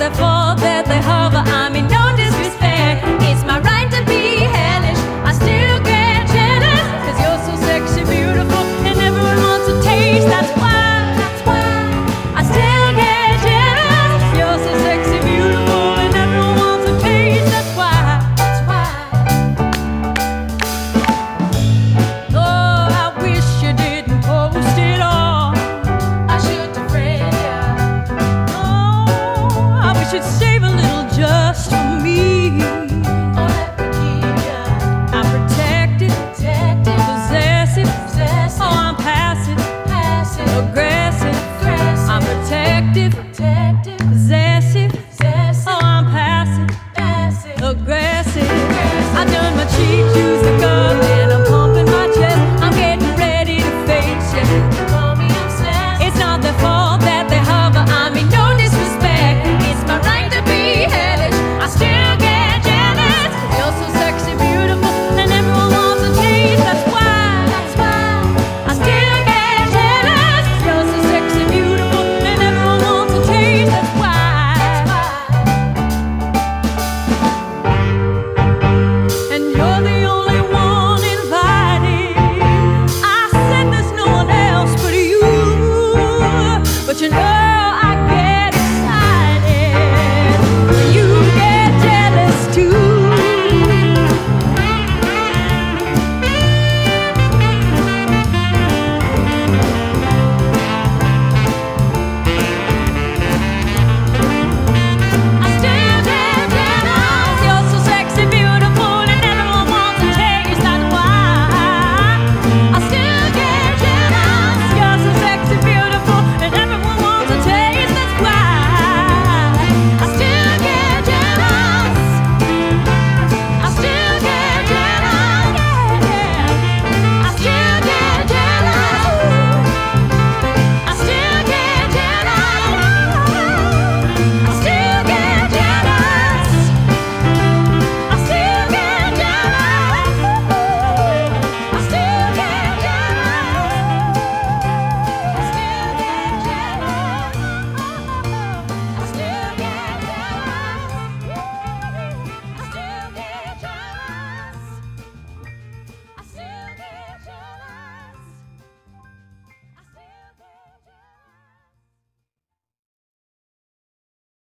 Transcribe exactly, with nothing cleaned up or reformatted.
they fall, that they hover. I mean, no disrespect. It's my right to be hellish. I still get jealous, cause you're so sexy, beautiful, and everyone wants a taste. That's why, that's why I still get jealous. You're so sexy, beautiful, and everyone wants a taste. That's why, that's why. Oh, I wish you didn't post it all. I should have read ya. Oh, I wish you'd save a little just for me. Oh, let me keep ya. I'm protected, protected, possessive, possessive. Oh, I'm passive, passive, aggressive, aggressive. I'm protective, protective, possessive.